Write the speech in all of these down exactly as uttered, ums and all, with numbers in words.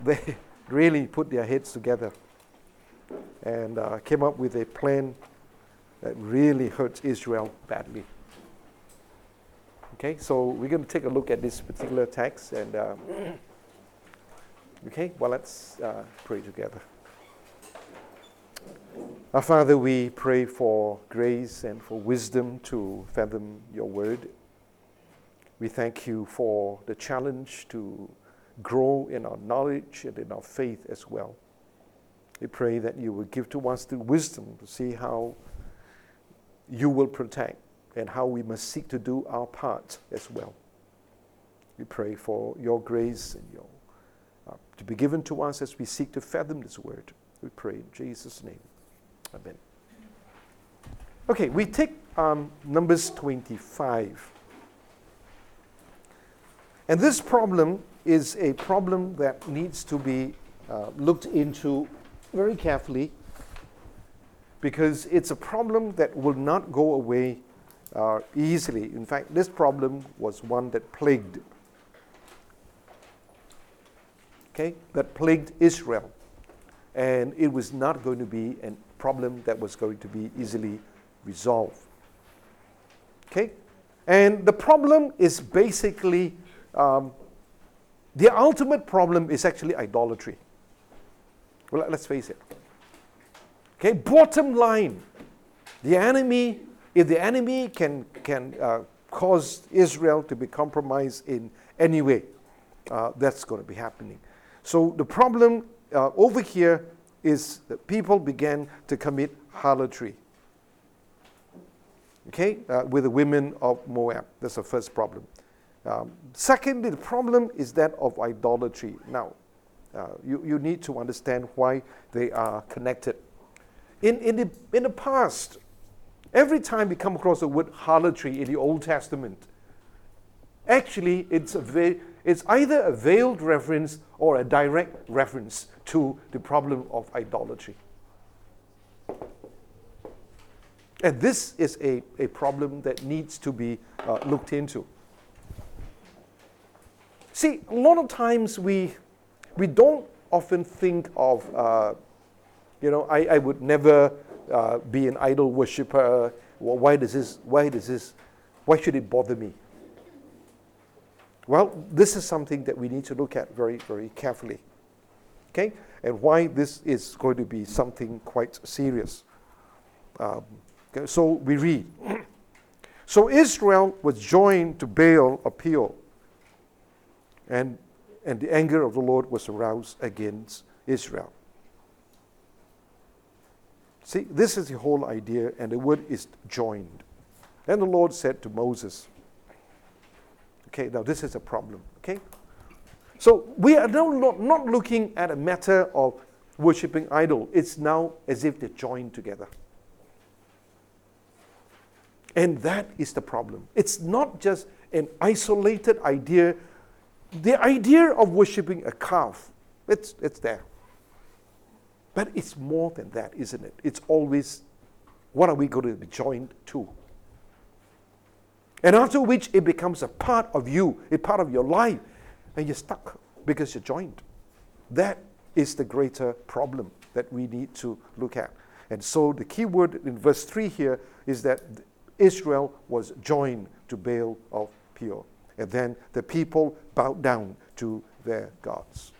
they really put their heads together and uh, came up with a plan that really hurts Israel badly. Okay, so we're going to take a look at this particular text, and uh, okay, well, let's uh, pray together. Our Father, we pray for grace and for wisdom to fathom your word. We thank you for the challenge to grow in our knowledge and in our faith as well. We pray that you will give to us the wisdom to see how you will protect and how we must seek to do our part as well. We pray for your grace and your uh, to be given to us as we seek to fathom this word. We pray in Jesus' name. Amen. Okay, we take um, Numbers twenty-five. And this problem is a problem that needs to be uh, looked into very carefully, because it's a problem that will not go away uh, easily. In fact, this problem was one that plagued, okay, that plagued Israel. And it was not going to be a problem that was going to be easily resolved. Okay? And the problem is basically, um, the ultimate problem is actually idolatry. Well, let's face it. Okay, bottom line, the enemy, if the enemy can, can uh, cause Israel to be compromised in any way, uh, that's going to be happening. So the problem uh, over here is that people began to commit harlotry. Okay, uh, with the women of Moab. That's the first problem. Um, secondly, the problem is that of idolatry. Now, uh, you, you need to understand why they are connected. In, in, the, in the past, every time we come across the word harlotry in the Old Testament, actually it's, a ve- it's either a veiled reference or a direct reference to the problem of idolatry. And this is a, a problem that needs to be uh, looked into. See, a lot of times we we don't often think of, uh, you know, I, I would never uh, be an idol worshiper. Well, why does this, why does this, why should it bother me? Well, this is something that we need to look at very, very carefully. Okay? And why this is going to be something quite serious. Um, okay, so we read. So Israel was joined to Baal of Peor, and and the anger of the Lord was aroused against Israel. See, this is the whole idea, and the word is joined. And the Lord said to Moses, okay, now this is a problem, okay? So we are now not, not looking at a matter of worshipping idol. It's now as if they're joined together. And that is the problem. It's not just an isolated idea. The idea of worshipping a calf, it's, it's there. But it's more than that, isn't it? It's always, what are we going to be joined to? And after which it becomes a part of you, a part of your life, and you're stuck because you're joined. That is the greater problem that we need to look at. And so the key word in verse three here is that Israel was joined to Baal of Peor. And then the people bowed down to their gods.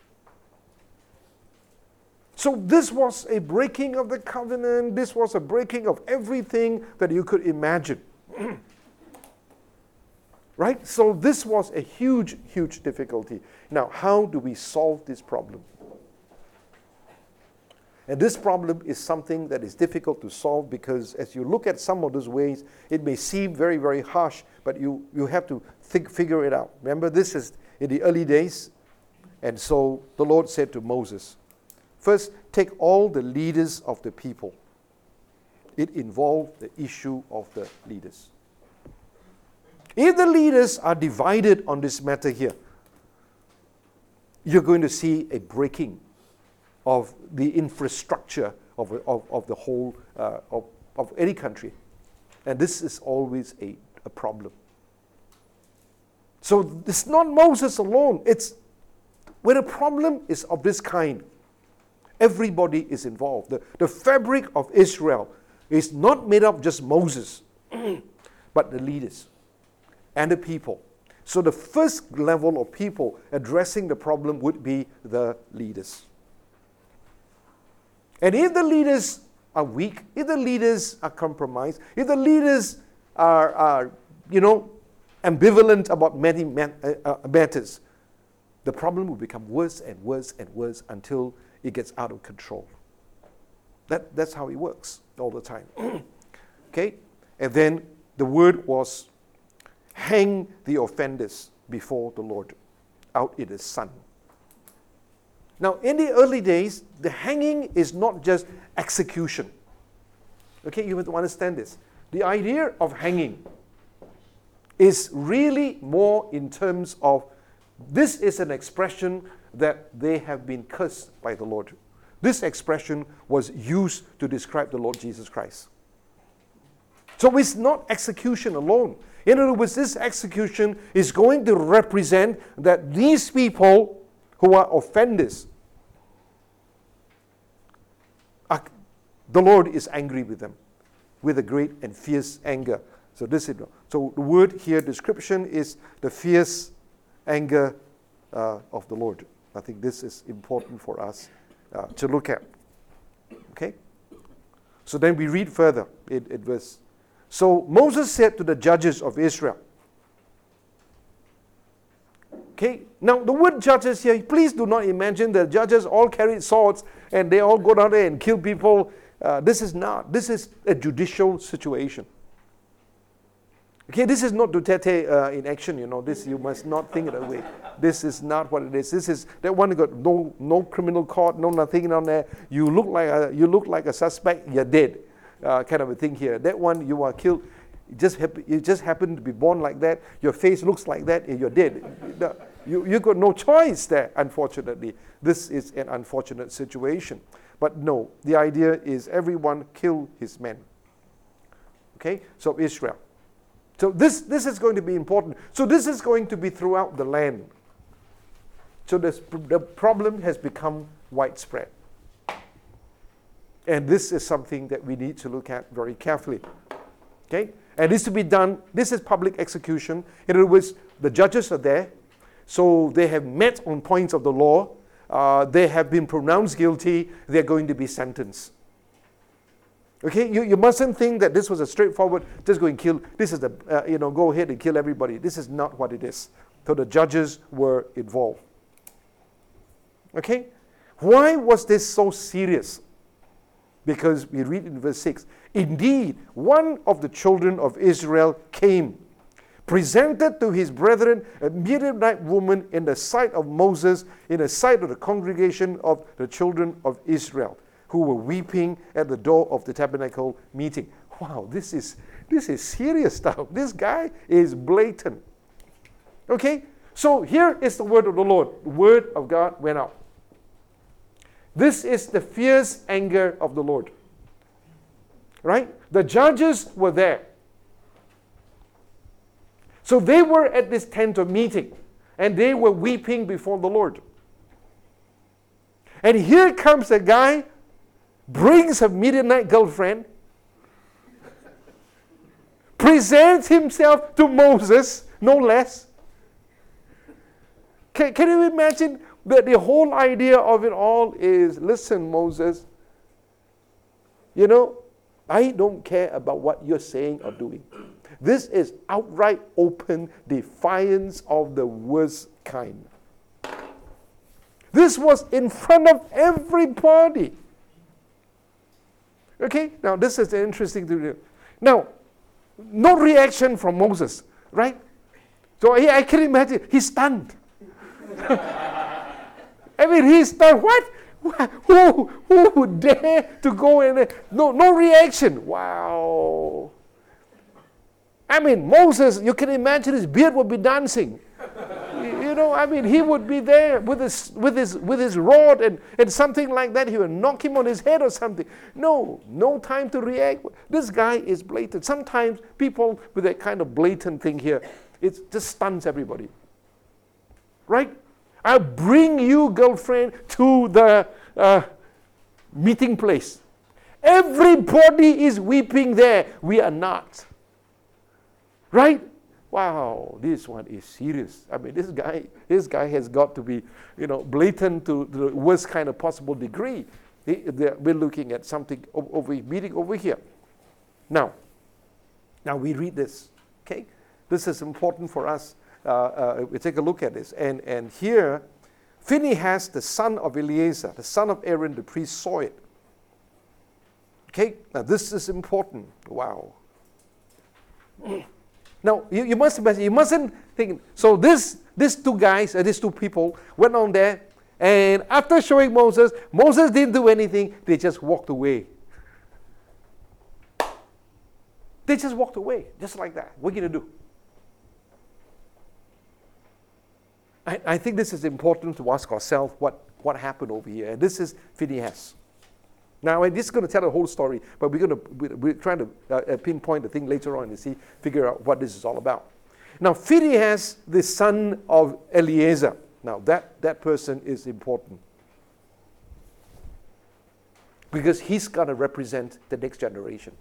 So this was a breaking of the covenant. This was a breaking of everything that you could imagine. Right? So this was a huge, huge difficulty. Now, how do we solve this problem? And this problem is something that is difficult to solve because as you look at some of those ways, it may seem very, very harsh, but you, you have to think, figure it out. Remember, this is in the early days. And so the Lord said to Moses, first, take all the leaders of the people. It involved the issue of the leaders. If the leaders are divided on this matter here, you're going to see a breaking of the infrastructure of, of, of the whole, uh, of, of any country. And this is always a, a problem. So it's not Moses alone. It's when a problem is of this kind, everybody is involved. The, the fabric of Israel is not made up just Moses, but the leaders and the people. So the first level of people addressing the problem would be the leaders. And if the leaders are weak, if the leaders are compromised, if the leaders are, are you know, ambivalent about many matters, the problem will become worse and worse and worse until it gets out of control. That, that's how it works all the time. Okay? And then the word was, hang the offenders before the Lord out in the sun. Now, in the early days, the hanging is not just execution. Okay, you have to understand this. The idea of hanging is really more in terms of, this is an expression that they have been cursed by the Lord. This expression was used to describe the Lord Jesus Christ. So it's not execution alone. In other words, this execution is going to represent that these people who are offenders, are, the Lord is angry with them with a great and fierce anger. So this is, so the word here, description, is the fierce anger uh, of the Lord. I think this is important for us uh, to look at. Okay? So then we read further in, in verse. So Moses said to the judges of Israel. Okay? Now the word judges here, please do not imagine the judges all carried swords and they all go down there and kill people. Uh, this is not. This is a judicial situation. Okay, this is not Duterte uh, in action, you know. This, you must not think that way. This is not what it is. This is, that one got no no criminal court, no nothing on there. You look like a, you look like a suspect, you're dead, uh, kind of a thing here. That one, you are killed. You just, hap- you just happen to be born like that. Your face looks like that, and you're dead. You, you got no choice there, unfortunately. This is an unfortunate situation. But no, the idea is everyone kill his men. Okay, so Israel. So this, this is going to be important. So this is going to be throughout the land. So this, the problem has become widespread. And this is something that we need to look at very carefully. Okay? And this to be done, this is public execution. In other words, the judges are there. So they have met on points of the law. Uh, they have been pronounced guilty. They're going to be sentenced. Okay, you, you mustn't think that this was a straightforward, just go and kill, this is the, uh, you know, go ahead and kill everybody. This is not what it is. So the judges were involved. Okay, why was this so serious? Because we read in verse six, indeed, one of the children of Israel came, presented to his brethren a Midianite woman in the sight of Moses, in the sight of the congregation of the children of Israel, who were weeping at the door of the tabernacle meeting. Wow, this is this is serious stuff. This guy is blatant. Okay, so here is the word of the Lord. The word of God went out. This is the fierce anger of the Lord. Right? The judges were there. So they were at this tent of meeting, and they were weeping before the Lord. And here comes a guy, brings a Midianite girlfriend, presents himself to Moses, no less. Can, can you imagine that the whole idea of it all is, listen, Moses, you know, I don't care about what you're saying or doing. This is outright open defiance of the worst kind. This was in front of everybody. Okay, now this is interesting to do. Now, no reaction from Moses, right? So I, I can imagine, he's stunned. I mean, he's stunned. What? Who, who would dare to go in there? No, no reaction. Wow. I mean, Moses, you can imagine his beard would be dancing. You know, I mean, he would be there with his with his with his rod and, and something like that. He would knock him on his head or something. No, no time to react. This guy is blatant. Sometimes people with that kind of blatant thing here, it just stuns everybody. Right? I'll bring you, girlfriend, to the uh, meeting place. Everybody is weeping there. We are not. Right? Wow, this one is serious. I mean, this guy, this guy has got to be, you know, blatant to the worst kind of possible degree. He, we're looking at something over meeting over here. Now, now we read this. Okay, this is important for us. Uh, uh, we take a look at this, and and here, Phinehas, the son of Eleazar, the son of Aaron, the priest, saw it. Okay, now this is important. Wow. Now, you, you must you mustn't think, so this, these two guys, uh, these two people went on there, and after showing Moses, Moses didn't do anything, they just walked away. They just walked away, just like that. What are you going to do? I, I think this is important to ask ourselves what, what happened over here. And this is Phinehas. Now, I'm just going to tell the whole story, but we're going to we're trying to uh, pinpoint the thing later on and see, figure out what this is all about. Now, Phinehas, the son of Eleazar. Now, that, that person is important because he's going to represent the next generation.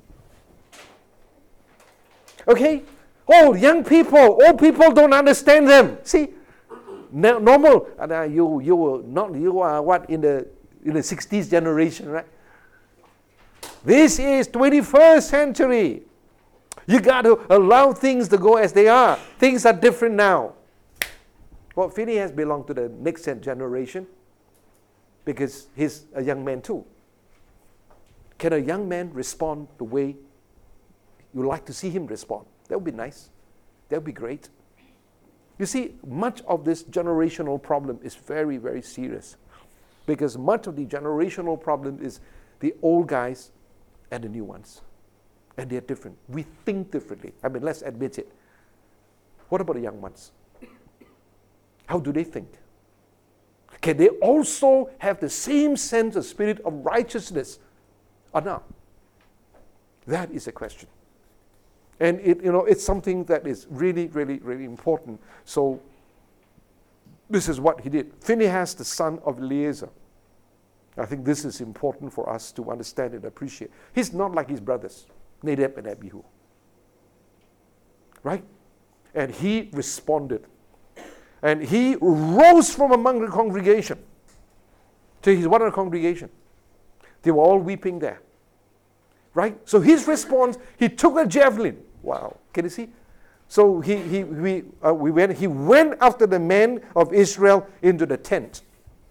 Okay? Oh, young people, old people don't understand them. See, now, normal. Uh, you you were not you are what in the in the sixties generation, right? This is twenty-first century. You got to allow things to go as they are. Things are different now. Well, Phinehas belonged to the next generation because he's a young man too. Can a young man respond the way you like to see him respond? That would be nice. That would be great. You see, much of this generational problem is very, very serious because much of the generational problem is the old guys and the new ones. And they're different. We think differently. I mean, let's admit it. What about the young ones? How do they think? Can they also have the same sense of spirit of righteousness or not? That is a question. And it, you know, it's something that is really, really, really important. So this is what he did. Phinehas, the son of Eleazar. I think this is important for us to understand and appreciate. He's not like his brothers, Nadab and Abihu. Right? And he responded. And he rose from among the congregation. So he's one of the congregation. They were all weeping there. Right? So his response, he took a javelin. Wow. Can you see? So he, he, we, uh, we went, he went after the men of Israel into the tent.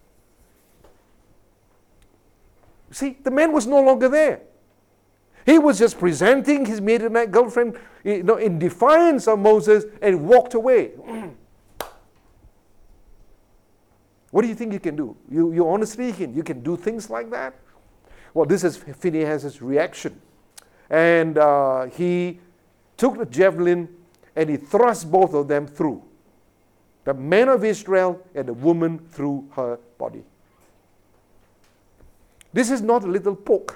See, the man was no longer there. He was just presenting his Midianite girlfriend, you know, in defiance of Moses and walked away. What do you think you can do? You, you honestly can, you can do things like that? Well, this is Phinehas' reaction. And uh, he took the javelin and he thrust both of them through. The man of Israel and the woman through her body. This is not a little poke.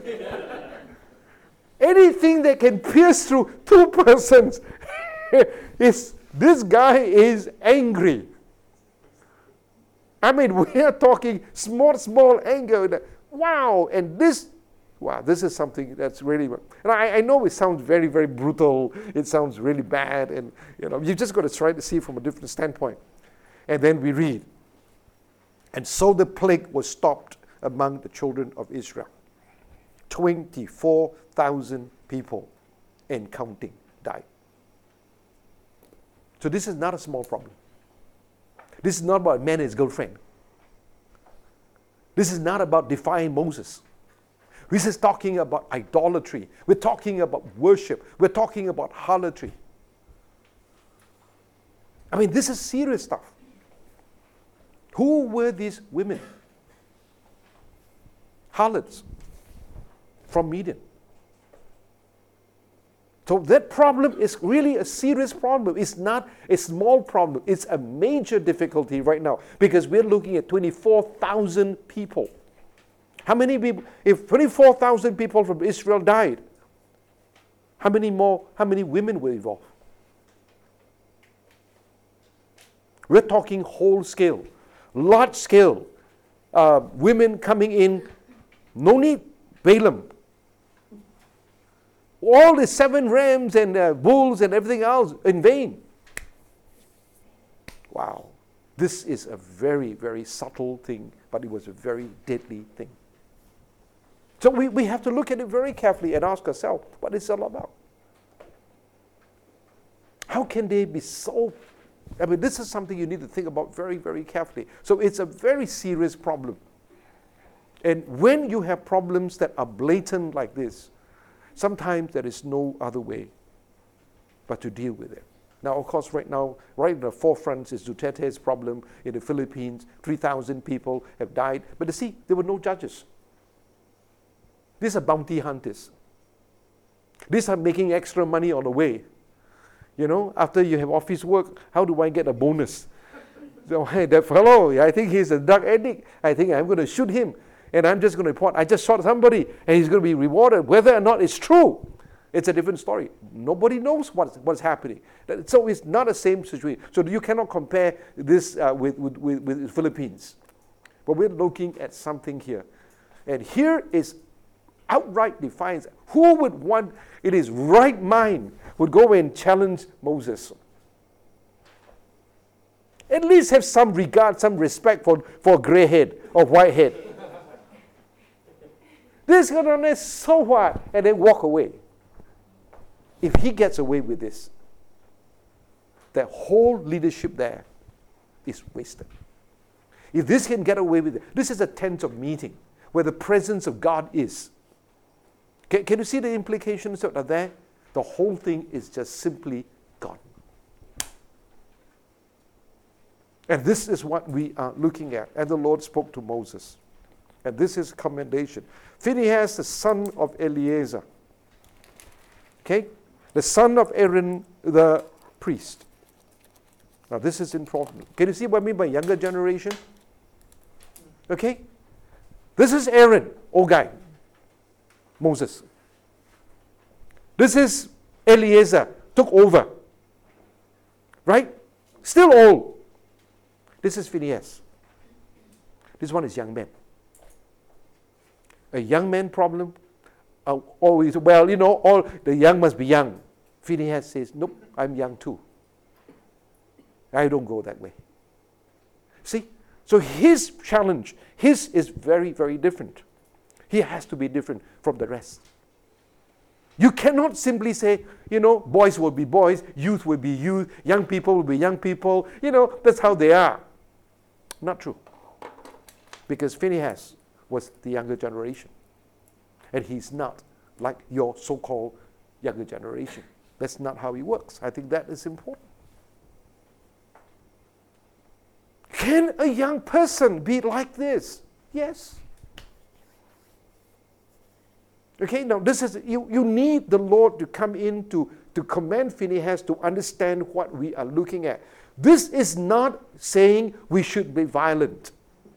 Anything that can pierce through two persons, is, this guy is angry. I mean, we are talking small, small anger. Wow, and this, wow, this is something that's really, and I, I know it sounds very, very brutal. It sounds really bad, and you know, you just got to try to see it from a different standpoint. And then we read, and so the plague was stopped among the children of Israel. twenty-four thousand people and counting died. So this is not a small problem. This is not about a man and his girlfriend. This is not about defying Moses. This is talking about idolatry. We're talking about worship. We're talking about harlotry. I mean, this is serious stuff. Who were these women? Harlots from Midian. So that problem is really a serious problem. It's not a small problem. It's a major difficulty right now because we're looking at twenty-four thousand people. How many people? If twenty-four thousand people from Israel died, how many more, how many women were involved? We're talking whole scale. large scale, uh, women coming in, no need Balaam. All the seven rams and uh, bulls and everything else in vain. Wow. This is a very, very subtle thing, but it was a very deadly thing. So we, we have to look at it very carefully and ask ourselves, what is it all about? How can they be so... I mean, this is something you need to think about very, very carefully. So it's a very serious problem. And when you have problems that are blatant like this, sometimes there is no other way but to deal with it. Now, of course, right now, right in the forefront is Duterte's problem in the Philippines. three thousand people have died. But you see, there were no judges. These are bounty hunters. These are making extra money on the way. You know, after you have office work, how do I get a bonus? So, hey, that fellow, I think he's a drug addict. I think I'm going to shoot him. And I'm just going to report, I just shot somebody, and he's going to be rewarded. Whether or not it's true, it's a different story. Nobody knows what's, what's happening. So it's not the same situation. So you cannot compare this uh, with, with, with, with the Philippines. But we're looking at something here. And here is outright defiance. Who would want, in his right mind, would go and challenge Moses? At least have some regard, some respect for, for grey head or white head. This guy is so what? And then walk away. If he gets away with this, that whole leadership there is wasted. If this can get away with it, this is a tent of meeting where the presence of God is. Can, can you see the implications that are there? The whole thing is just simply gone. And this is what we are looking at. And the Lord spoke to Moses. And this is commendation. Phinehas, the son of Eleazar. Okay? The son of Aaron, the priest. Now this is important. Can you see what I mean by younger generation? Okay? This is Aaron, old guy. Moses. This is Eleazar, took over. Right? Still old. This is Phinehas. This one is young man. A young man problem. Uh, always, well, you know, all the young must be young. Phinehas says, nope, I'm young too. I don't go that way. See? So his challenge, his is very, very different. He has to be different from the rest. You cannot simply say, you know, boys will be boys, youth will be youth, young people will be young people. You know, that's how they are. Not true. Because Phinehas was the younger generation. And he's not like your so-called younger generation. That's not how he works. I think that is important. Can a young person be like this? Yes. Okay, now this is, you, you need the Lord to come in to, to command Phinehas to understand what we are looking at. This is not saying we should be violent.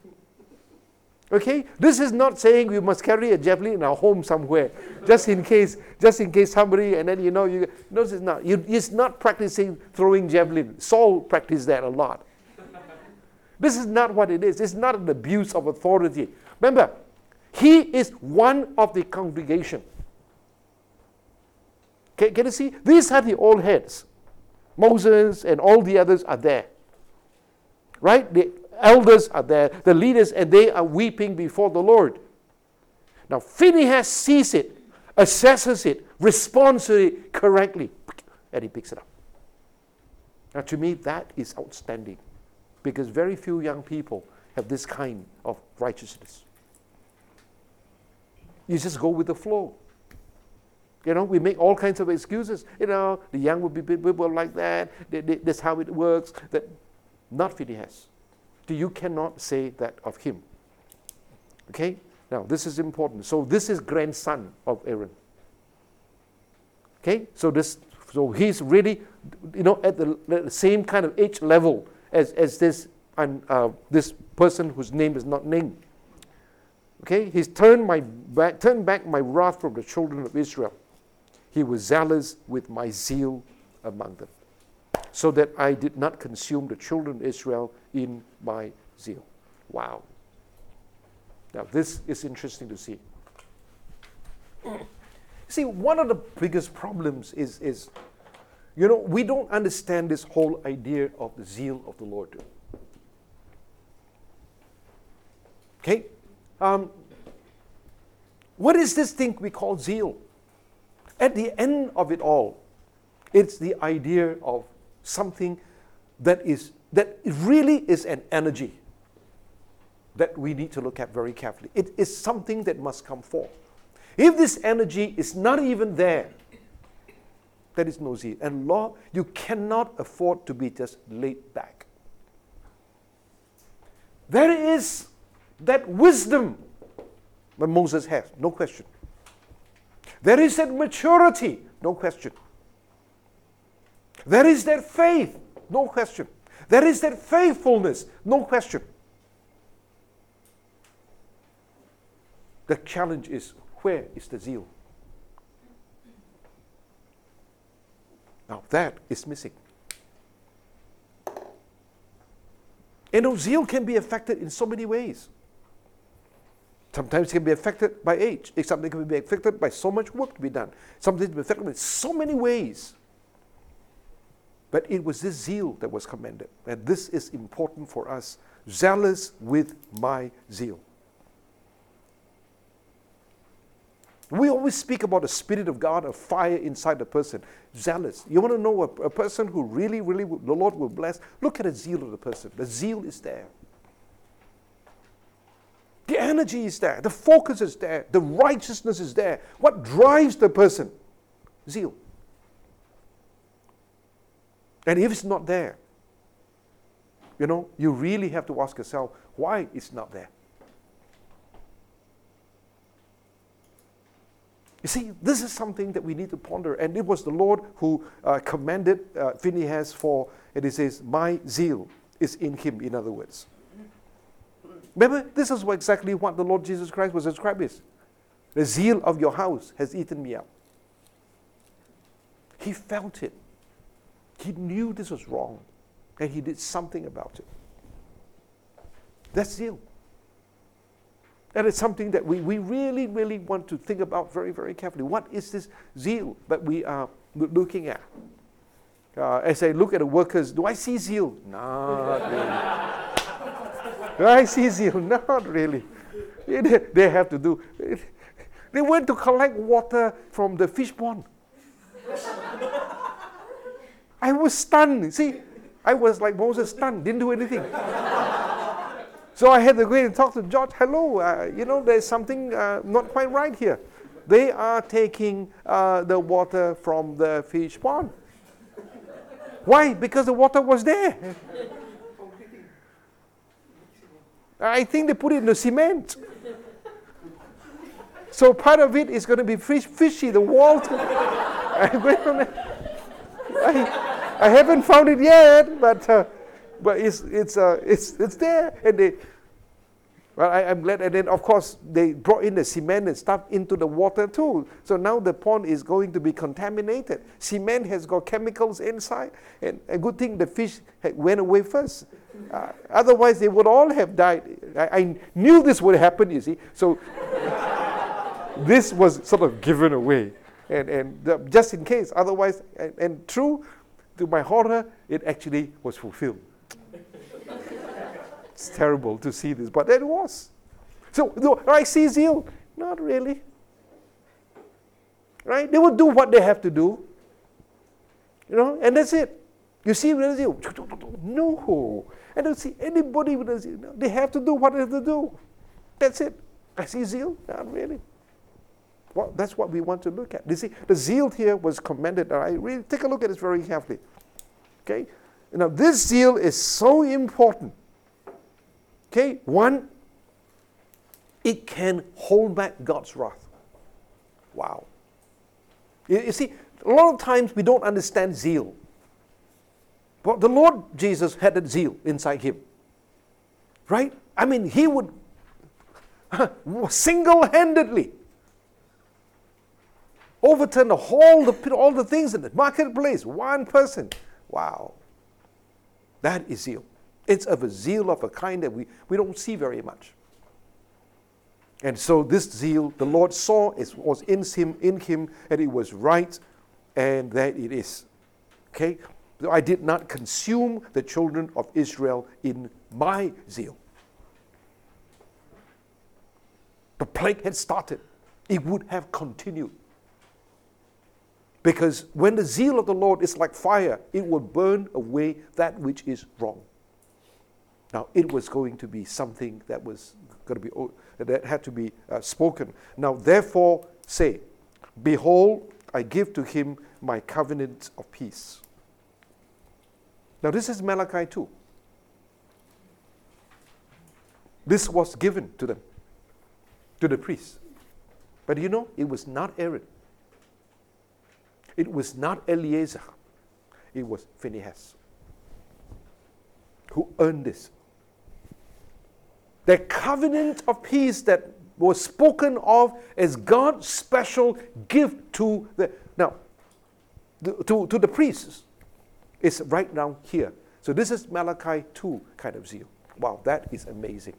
Okay? This is not saying we must carry a javelin in our home somewhere, just in case, just in case somebody, and then you know, you, no, it's not. You, it's not practicing throwing javelin. Saul practiced that a lot. This is not what it is. It's not an abuse of authority. Remember, he is one of the congregation. Can, can you see? These are the old heads. Moses and all the others are there. Right? The elders are there, the leaders, and they are weeping before the Lord. Now, Phinehas sees it, assesses it, responds to it correctly, and he picks it up. Now, to me, that is outstanding, because very few young people have this kind of righteousness. You just go with the flow. You know, we make all kinds of excuses. You know, the young will be people like that. They, they, that's how it works. That, not Phinehas. You cannot say that of him. Okay? Now, this is important. So this is grandson of Aaron. Okay? So this, so he's really, you know, at the, the same kind of age level as, as this, uh, this person whose name is not named. Okay? He's turned my back, turned back my wrath from the children of Israel. He was zealous with my zeal among them, so that I did not consume the children of Israel in my zeal. Wow. Now, this is interesting to see. See, one of the biggest problems is, is, you know, we don't understand this whole idea of the zeal of the Lord. Okay? Um, what is this thing we call zeal? At the end of it all, it's the idea of something that is that really is an energy that we need to look at very carefully. It is something that must come forth. If this energy is not even there, there is no zeal. And Lord, you cannot afford to be just laid back. There is that wisdom that Moses has, no question. There is that maturity, no question. There is that faith, no question. There is that faithfulness, no question. The challenge is, where is the zeal? Now that is missing. And know, zeal can be affected in so many ways. Sometimes it can be affected by age. Something can be affected by so much work to be done. Something can be affected in so many ways. But it was this zeal that was commended. And this is important for us. Zealous with my zeal. We always speak about the Spirit of God, a fire inside the person. Zealous. You want to know a, a person who really, really, the Lord will bless? Look at the zeal of the person. The zeal is there. The energy is there. The focus is there. The righteousness is there. What drives the person? Zeal. And if it's not there, you know, you really have to ask yourself, why it's not there? You see, this is something that we need to ponder. And it was the Lord who uh, commended uh, Phinehas for, and he says, my zeal is in him, in other words. Remember, this is what exactly what the Lord Jesus Christ was described as. The zeal of your house has eaten me up. He felt it. He knew this was wrong. And he did something about it. That's zeal. And it's something that we, we really, really want to think about very, very carefully. What is this zeal that we are looking at? Uh, as I look at the workers, do I see zeal? Not really. Do I see zeal? Not really. They have to do. They went to collect water from the fish pond. I was stunned. See, I was like Moses, stunned, didn't do anything. So I had to go in and talk to George. Hello, uh, you know, there's something uh, not quite right here. They are taking uh, the water from the fish pond. Why? Because the water was there. I think they put it in the cement. So part of it is going to be fish, fishy, the water. I, I haven't found it yet, but... Uh, But it's it's uh it's it's there, and they. Well, I, I'm glad, and then of course they brought in the cement and stuff into the water too. So now the pond is going to be contaminated. Cement has got chemicals inside, and a good thing the fish had went away first. Uh, otherwise, they would all have died. I, I knew this would happen. You see, so this was sort of given away, and and the, just in case. Otherwise, and, and true to my horror, it actually was fulfilled. It's terrible to see this, but it was. So, do I see zeal? Not really. Right? They will do what they have to do. You know, and that's it. You see with zeal? No. I don't see anybody with zeal. No, they have to do what they have to do. That's it. I see zeal? Not really. Well, that's what we want to look at. You see, the zeal here was commended. I really take a look at this very carefully. Okay? Now, this zeal is so important. Okay? One, it can hold back God's wrath. Wow. You, you see, a lot of times we don't understand zeal. But the Lord Jesus had that zeal inside him. Right? I mean, he would single-handedly overturn the whole, the, all the things in the marketplace. One person. Wow. That is zeal. It's of a zeal of a kind that we, we don't see very much. And so this zeal, the Lord saw it was in him, in him, and it was right, and that it is. Okay? So I did not consume the children of Israel in my zeal. The plague had started. It would have continued. Because when the zeal of the Lord is like fire, it will burn away that which is wrong. Now, it was going to be something that was going to be that had to be uh, spoken. Now, therefore, say, behold, I give to him my covenant of peace. Now, this is Malachi two. This was given to them, to the priests. But you know, it was not Aaron. It was not Eleazar. It was Phinehas who earned this. The covenant of peace that was spoken of as God's special gift to the now the, to, to the priests is right now here. So this is Malachi two kind of zeal. Wow, that is amazing.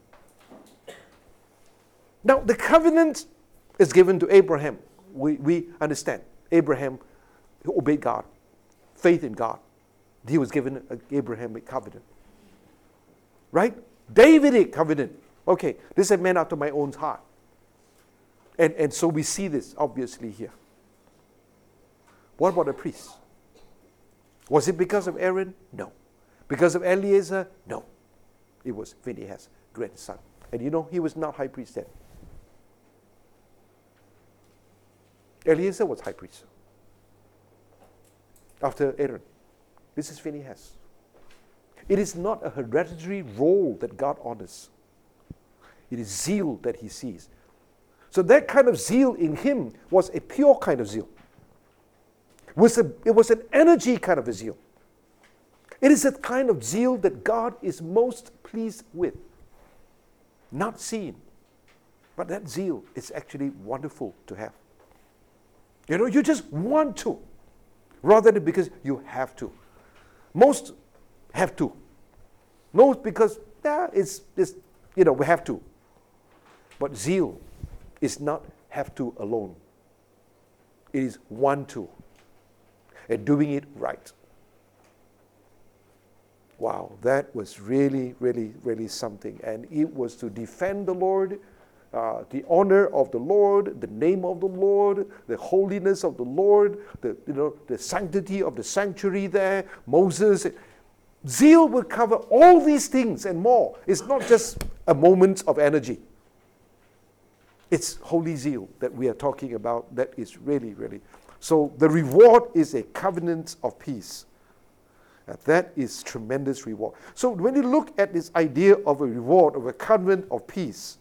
Now the covenant is given to Abraham. We, we understand. Abraham obeyed God. Faith in God. He was given an Abrahamic covenant. Right? Davidic covenant. Okay, this is a man after my own heart. And, and so we see this obviously here. What about the priests? Was it because of Aaron? No. Because of Eleazar? No. It was Phinehas' grandson. And you know, he was not high priest then. Eleazar was high priest after Aaron. This is Phinehas. It is not a hereditary role that God honors. It is zeal that he sees. So that kind of zeal in him was a pure kind of zeal. It was, a, it was an energy kind of a zeal. It is a kind of zeal that God is most pleased with. Not seen, but that zeal is actually wonderful to have. You know, you just want to, rather than because you have to. Most have to. Most because, yeah, it's, it's, you know, we have to. But zeal is not have to alone. It is want to. And doing it right. Wow, that was really, really, really something. And it was to defend the Lord, uh, the honor of the Lord, the name of the Lord, the holiness of the Lord, the, you know, the sanctity of the sanctuary there, Moses. Zeal will cover all these things and more. It's not just a moment of energy. It's holy zeal that we are talking about that is really, really. So the reward is a covenant of peace. And that is tremendous reward. So when you look at this idea of a reward, of a covenant of peace,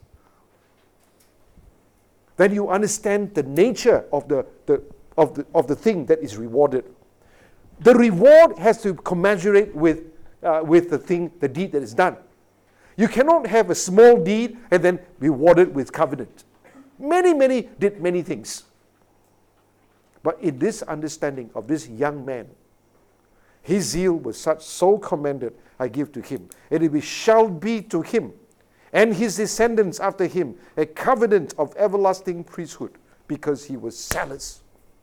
then you understand the nature of the, the, of the, of the thing that is rewarded. The reward has to commensurate with, uh, with the thing, the deed that is done. You cannot have a small deed and then reward it with covenant. Many, many did many things. But in this understanding of this young man, his zeal was such, so commended, I give to him. And it shall be to him and his descendants after him a covenant of everlasting priesthood, because he was zealous.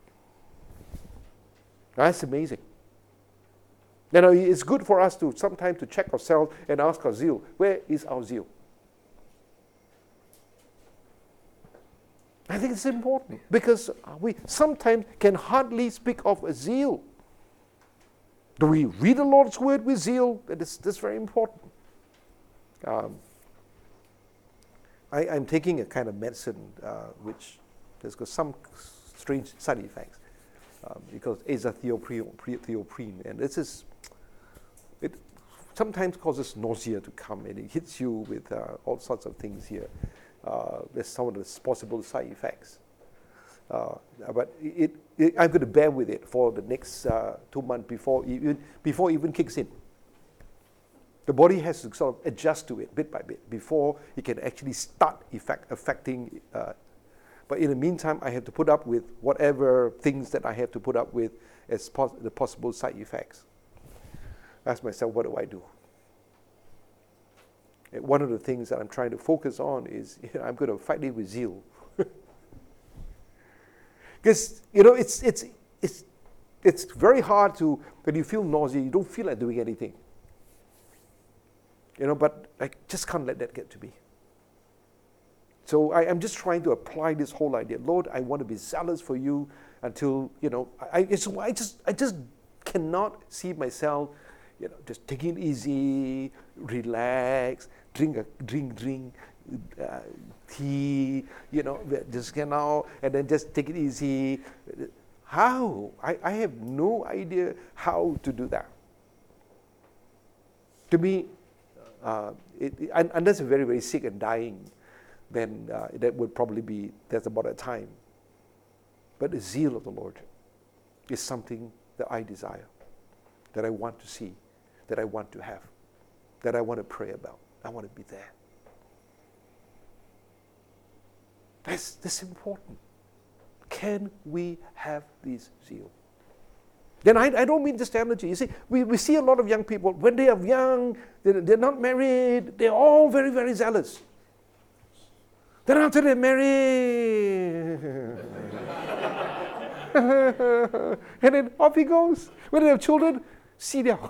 That's amazing. You know, it's good for us to sometimes to check ourselves and ask our zeal. Where is our zeal? I think it's important because we sometimes can hardly speak of a zeal. Do we read the Lord's word with zeal? That is, that's very important. Um, I, I'm taking a kind of medicine uh, which has got some strange side effects um, because azathioprine, and this is, it sometimes causes nausea to come, and it hits you with uh, all sorts of things here. Uh, there's some of the possible side effects. Uh, but it, it, I'm going to bear with it for the next uh, two months before even before it even kicks in. The body has to sort of adjust to it bit by bit before it can actually start effect, affecting. Uh, but in the meantime, I have to put up with whatever things that I have to put up with as pos- the possible side effects. Ask myself, what do I do? And one of the things that I'm trying to focus on is, you know, I'm going to fight it with zeal. Because, you know, it's, it's, it's, it's very hard to, when you feel nausea, you don't feel like doing anything. You know, but I just can't let that get to me. So I, I'm just trying to apply this whole idea. Lord, I want to be zealous for you until, you know, I, it's, I just I just cannot see myself, you know, just taking it easy, relax, drink a drink, drink uh, tea, you know, just you know, and then just take it easy. How? I, I have no idea how to do that. To me, uh, it, it, unless I'm very, very sick and dying, then uh, that would probably be, that's about a time. But the zeal of the Lord is something that I desire, that I want to see, that I want to have, that I want to pray about. I want to be there. That's, that's important. Can we have this zeal? Then I, I don't mean just energy. You see, we, we see a lot of young people, when they are young, they're, they're not married, they're all very, very zealous. Then after they're married, and then off he goes. When they have children, see down.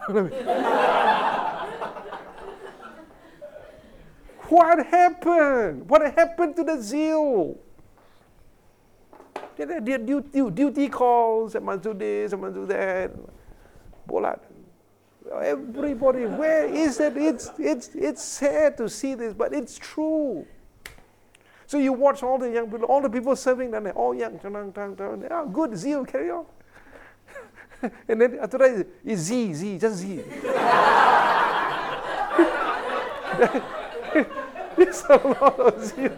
What happened? What happened to the zeal? Their duty, duty calls, I must do this, I must do that. Bolat. Everybody, where is it? It's, it's, it's sad to see this, but it's true. So you watch all the young people, all the people serving, and they're all young. Oh, good, zeal, carry on. And then after that, it's Z, Z, just Z. There's a lot of zeal.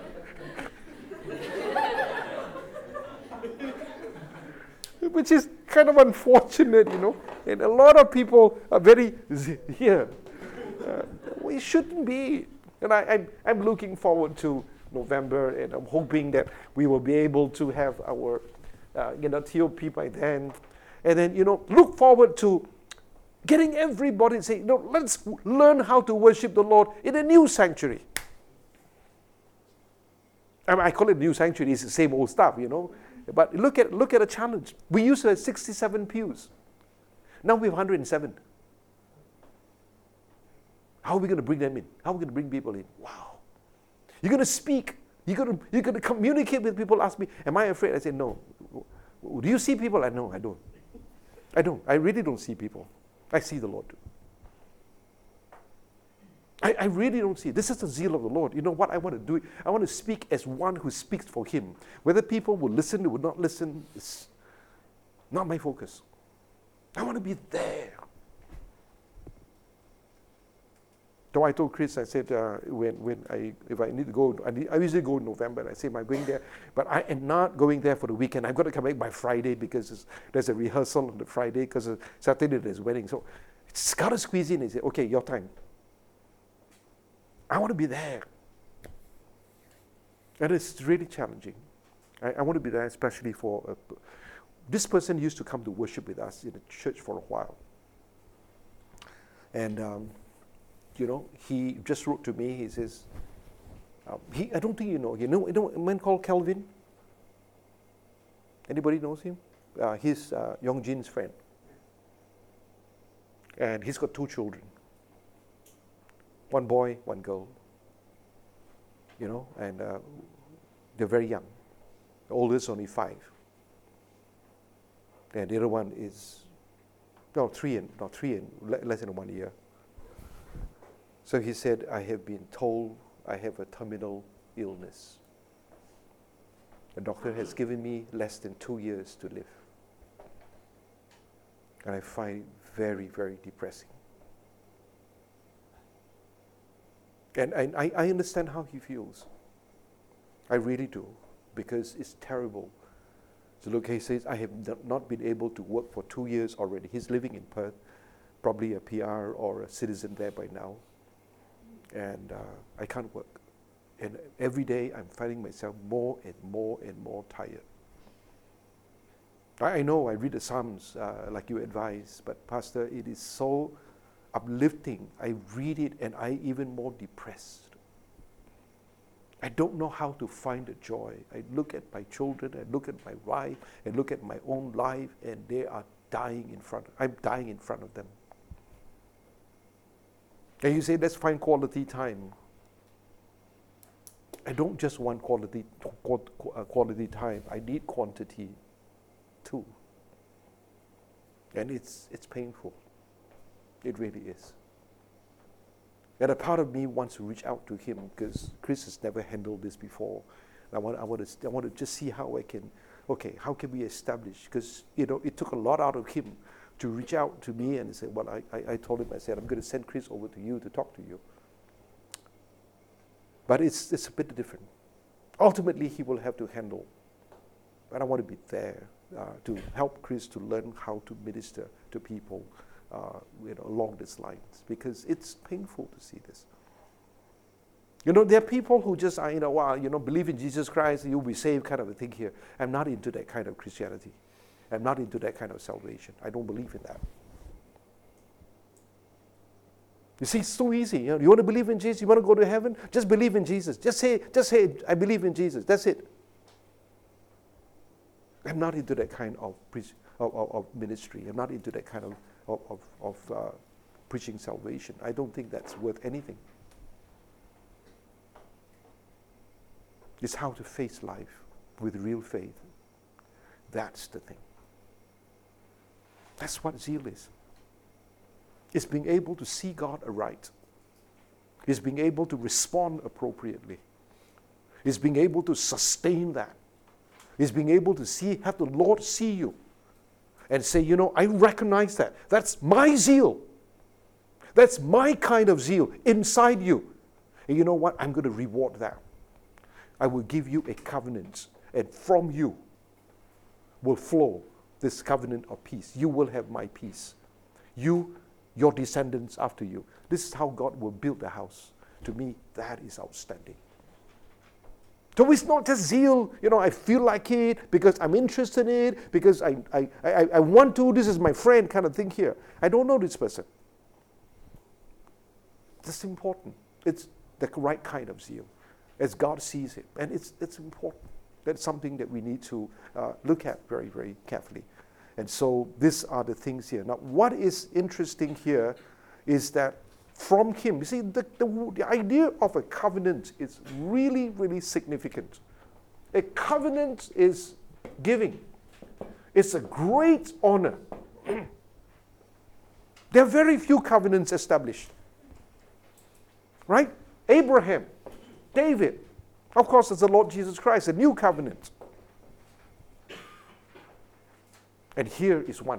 Which is kind of unfortunate, you know. And a lot of people are very here. Uh, we shouldn't be. And I, I'm, I'm looking forward to November, and I'm hoping that we will be able to have our, uh, you know, T O P by then. And then, you know, look forward to getting everybody to say, you know, let's learn how to worship the Lord in a new sanctuary. I mean, I call it new sanctuary, it's the same old stuff, you know. But look at look at a challenge. We used to have sixty-seven pews. Now we have one hundred seven. How are we going to bring them in? How are we going to bring people in? Wow. You're going to speak. You're going to, you're going to communicate with people. Ask me, am I afraid? I say, no. Do you see people? I know, I don't. I don't. I really don't see people. I see the Lord. I, I really don't see it. This is the zeal of the Lord. You know what I want to do? I want to speak as one who speaks for Him. Whether people will listen or will not listen is not my focus. I want to be there. So I told Chris, I said, uh, when, when I, if I need to go, I, need, I usually go in November, and I say, I'm going there, but I am not going there for the weekend. I've got to come back by Friday because there's a rehearsal on the Friday, because Saturday there's a wedding. So it's got to squeeze in. He said, okay, your time. I want to be there. And it's really challenging. I, I want to be there, especially for, uh, this person used to come to worship with us in the church for a while. And, um, you know, he just wrote to me, he says, uh, he, I don't think you know, you know, you know a man called Calvin? Anybody knows him? Uh, he's uh, Yong Jin's friend. And he's got two children. One boy, one girl. You know, and uh, they're very young. The oldest is only five. And the other one is, no, three and, no, three and le- less than one year. So he said, I have been told I have a terminal illness. The doctor has given me less than two years to live. And I find it very, very depressing. And I, I understand how he feels. I really do, because it's terrible. So look, he says, I have not been able to work for two years already. He's living in Perth, probably a P R or a citizen there by now. And uh, I can't work. And every day I'm finding myself more and more and more tired. I, I know I read the Psalms uh, like you advise, but Pastor, it is so uplifting. I read it and I even more depressed. I don't know how to find the joy. I look at my children, I look at my wife, I look at my own life, and they are dying in front. I'm dying in front of them. And you say, let's find quality time. I don't just want quality quality time. I need quantity too. And it's it's painful. It really is. And a part of me wants to reach out to him because Chris has never handled this before. I want, I want to, I want to just see how I can, okay, how can we establish? Because you know, it took a lot out of him to reach out to me and say, well, I, I, I told him, I said, I'm going to send Chris over to you to talk to you. But it's it's a bit different. Ultimately, he will have to handle. And I want to be there uh, to help Chris to learn how to minister to people. Uh, you know, along these lines, because it's painful to see this. You know, there are people who just, uh, you know, well, you know, believe in Jesus Christ, you'll be saved, kind of a thing here. I'm not into that kind of Christianity. I'm not into that kind of salvation. I don't believe in that. You see, it's so easy. You know, you want to believe in Jesus? You want to go to heaven? Just believe in Jesus. Just say, just say, I believe in Jesus. That's it. I'm not into that kind of, of, of, of ministry. I'm not into that kind of of, of, of uh, preaching salvation. I don't think that's worth anything. It's how to face life with real faith. That's the thing. That's what zeal is. It's being able to see God aright. It's being able to respond appropriately. It's being able to sustain that. It's being able to see, have the Lord see you and say, you know, I recognize that. That's my zeal. That's my kind of zeal inside you. And you know what? I'm going to reward that. I will give you a covenant, and from you will flow this covenant of peace. You will have my peace. You, your descendants after you. This is how God will build the house. To me, that is outstanding. So it's not just zeal, you know, I feel like it because I'm interested in it, because I, I, I, I want to, this is my friend kind of thing here. I don't know this person. That's important. It's the right kind of zeal, as God sees it. And it's, it's important. That's something that we need to uh, look at very, very carefully. And so these are the things here. Now, what is interesting here is that from him, you see, the, the, the idea of a covenant is really, really significant. A covenant is giving. It's a great honor. There are very few covenants established. Right? Abraham, David, of course, it's the Lord Jesus Christ, a new covenant. And here is one.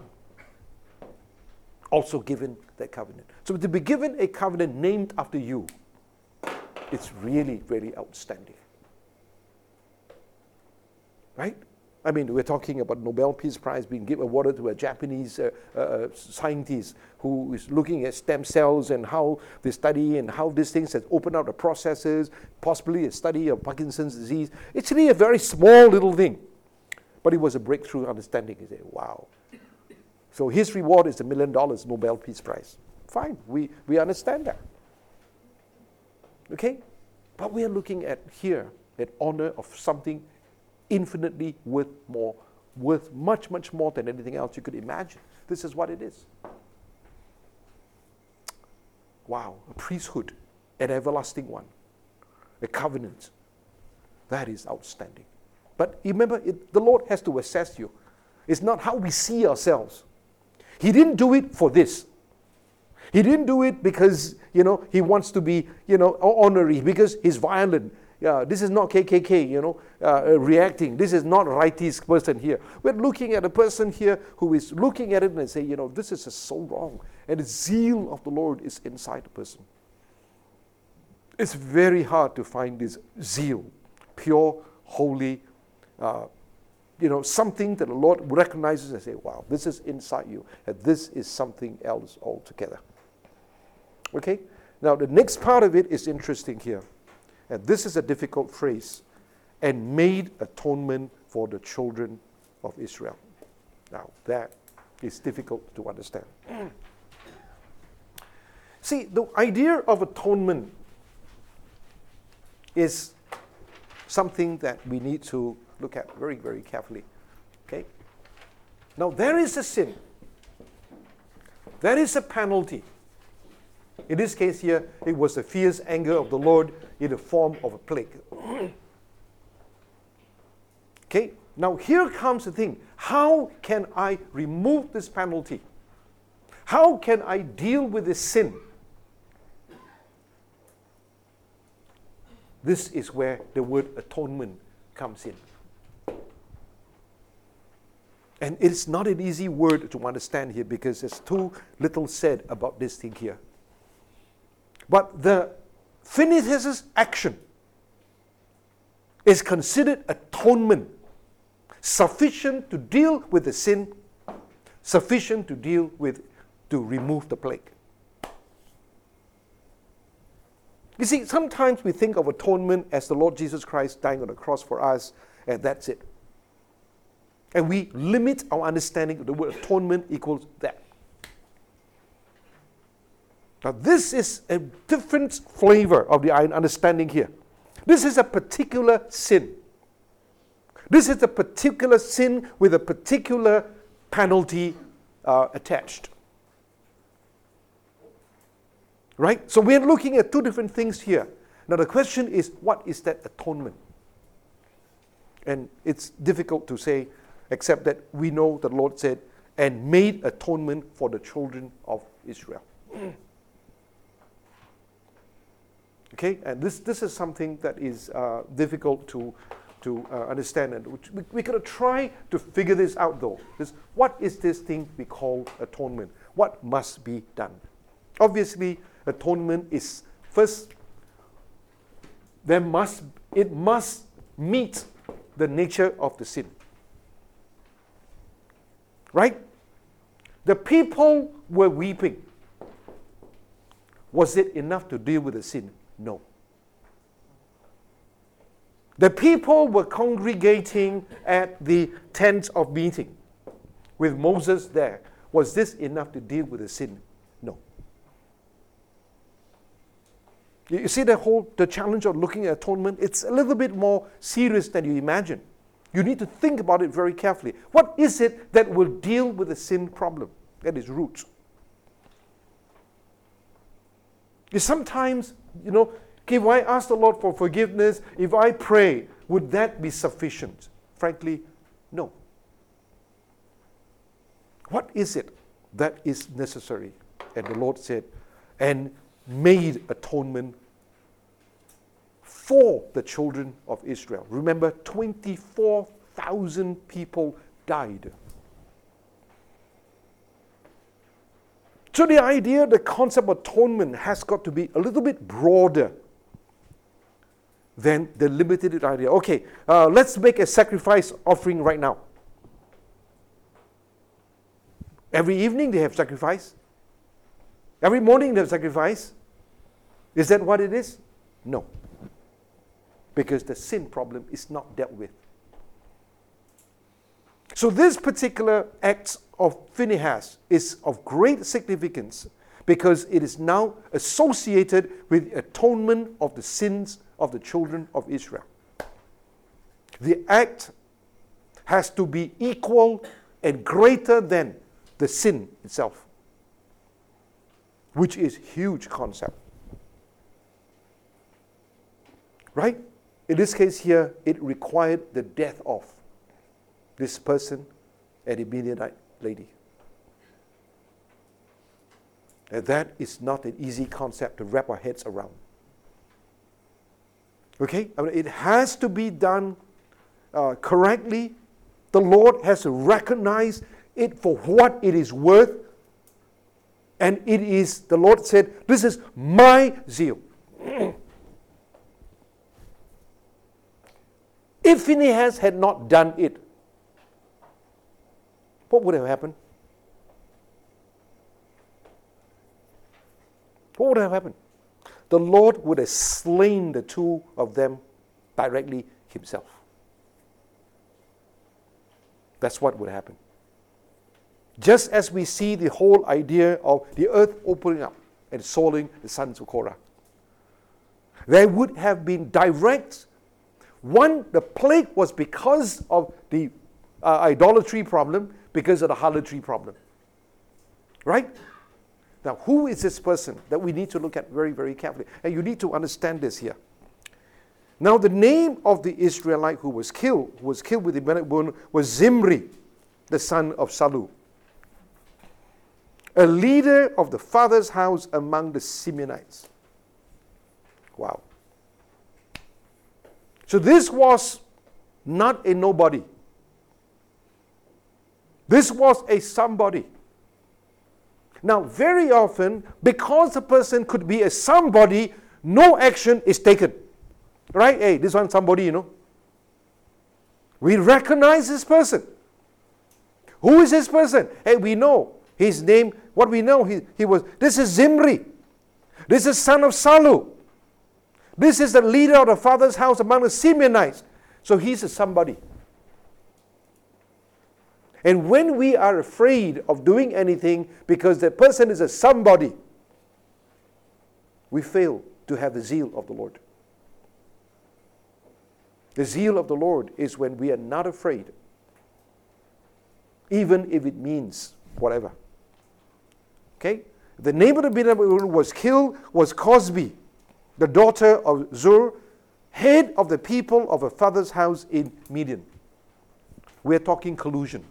Also given that covenant. So to be given a covenant named after you, it's really, really outstanding. Right? I mean, we're talking about Nobel Peace Prize being given awarded to a Japanese uh, uh, scientist who is looking at stem cells and how they study and how these things have opened up the processes, possibly a study of Parkinson's disease. It's really a very small little thing. But it was a breakthrough understanding. You say, wow. So his reward is a million dollars Nobel Peace Prize. Fine, we, we understand that. Okay? But we are looking at here, at honor of something infinitely worth more, worth much, much more than anything else you could imagine. This is what it is. Wow, a priesthood, an everlasting one, a covenant. That is outstanding. But remember, it, the Lord has to assess you. It's not how we see ourselves. He didn't do it for this. He didn't do it because, you know, he wants to be, you know, honorary, because he's violent. Uh, this is not K K K, you know, uh, reacting. This is not a rightist person here. We're looking at a person here who is looking at it and say, you know, this is so wrong. And the zeal of the Lord is inside the person. It's very hard to find this zeal, pure, holy, uh, you know, something that the Lord recognizes and say, wow, this is inside you. And this is something else altogether. Okay? Now, the next part of it is interesting here. And this is a difficult phrase. And made atonement for the children of Israel. Now, that is difficult to understand. See, the idea of atonement is something that we need to look at very, very carefully. Okay? Now, there is a sin. There is a penalty. In this case here, it was the fierce anger of the Lord in the form of a plague. Okay? Now, here comes the thing. How can I remove this penalty? How can I deal with this sin? This is where the word atonement comes in. And it's not an easy word to understand here because there's too little said about this thing here. But the Phinehas' action is considered atonement, sufficient to deal with the sin, sufficient to deal with, to remove the plague. You see, sometimes we think of atonement as the Lord Jesus Christ dying on the cross for us, and that's it. And we limit our understanding of the word atonement equals that. Now, this is a different flavor of the understanding here. This is a particular sin. This is a particular sin with a particular penalty uh, attached. Right? So we're looking at two different things here. Now the question is, what is that atonement? And it's difficult to say, except that we know the Lord said, and made atonement for the children of Israel. Okay? And this, this is something that is uh, difficult to, to uh, understand. And we, we're going to try to figure this out though. This, what is this thing we call atonement? What must be done? Obviously, atonement is first, there must, it must meet the nature of the sin. Right? The people were weeping. Was it enough to deal with the sin? No. The people were congregating at the tent of meeting with Moses there. Was this enough to deal with the sin? No. You see the whole, the challenge of looking at atonement, it's a little bit more serious than you imagine. You need to think about it very carefully. What is it that will deal with the sin problem? That is root. Sometimes, you know, if I ask the Lord for forgiveness, if I pray, would that be sufficient? Frankly, no. What is it that is necessary? And the Lord said, and made atonement for the children of Israel. Remember, twenty-four thousand people died. So the idea, the concept of atonement has got to be a little bit broader than the limited idea. Okay, uh, let's make a sacrifice offering right now. Every evening they have sacrifice. Every morning they have sacrifice. Is that what it is? No. Because the sin problem is not dealt with. So this particular act of Phinehas is of great significance because it is now associated with the atonement of the sins of the children of Israel. The act has to be equal and greater than the sin itself, which is a huge concept. Right? In this case here, it required the death of this person and the Midianite lady. And that is not an easy concept to wrap our heads around. Okay? I mean, it has to be done uh, correctly. The Lord has to recognize it for what it is worth. And it is, the Lord said, this is my zeal. If Phinehas had not done it, what would have happened? What would have happened? The Lord would have slain the two of them directly himself. That's what would happen. Just as we see the whole idea of the earth opening up, and Solomon, the sons of Korah. There would have been direct. One, the plague was because of the uh, idolatry problem, because of the harlotry problem. Right? Now, who is this person that we need to look at very, very carefully? And you need to understand this here. Now, the name of the Israelite who was killed, who was killed with the Amalek wound, was Zimri, the son of Salu, a leader of the father's house among the Simeonites. Wow. So this was not a nobody. This was a somebody. Now, very often, because a person could be a somebody, no action is taken. Right? Hey, this one somebody, you know. We recognize this person. Who is this person? Hey, we know his name. What we know, he, he was, this is Zimri. This is son of Salu. This is the leader of the father's house among the Simeonites. So he's a somebody. And when we are afraid of doing anything because the person is a somebody, we fail to have the zeal of the Lord. The zeal of the Lord is when we are not afraid, even if it means whatever. Okay? The name of the Midianite woman was killed was Cosbi, the daughter of Zur, head of the people of her father's house in Midian. We're talking collusion.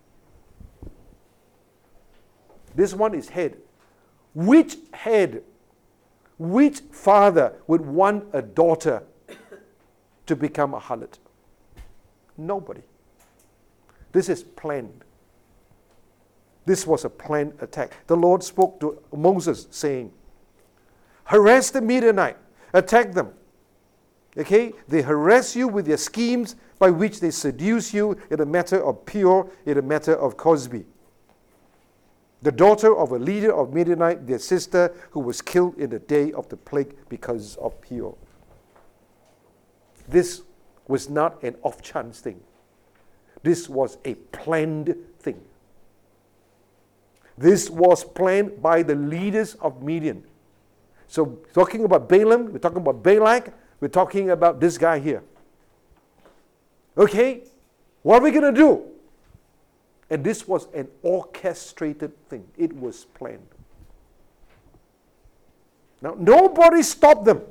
This one is head. Which head, which father would want a daughter to become a harlot? Nobody. This is planned. This was a planned attack. The Lord spoke to Moses saying, harass the Midianite, attack them. Okay? They harass you with their schemes by which they seduce you in a matter of Peor, in a matter of Cosbi, the daughter of a leader of Midianite, their sister, who was killed in the day of the plague because of Peor. This was not an off-chance thing. This was a planned thing. This was planned by the leaders of Midian. So talking about Balaam, we're talking about Balak, we're talking about this guy here. Okay, what are we going to do? And this was an orchestrated thing. It was planned. Now, nobody stopped them,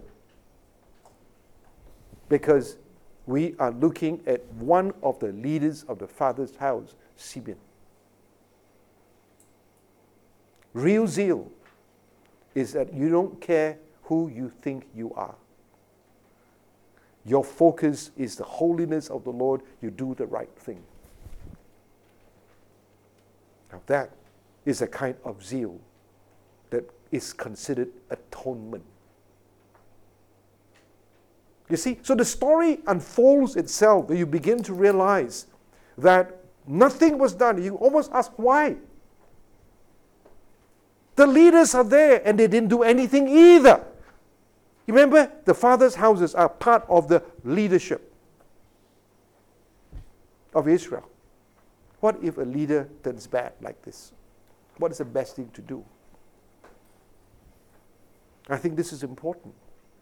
because we are looking at one of the leaders of the father's house, Simeon. Real zeal is that you don't care who you think you are. Your focus is the holiness of the Lord. You do the right thing. Now that is a kind of zeal that is considered atonement. You see, so the story unfolds itself, and you begin to realize that nothing was done. You almost ask why. The leaders are there and they didn't do anything either. You remember, the father's houses are part of the leadership of Israel. What if a leader turns bad like this? What is the best thing to do? I think this is important.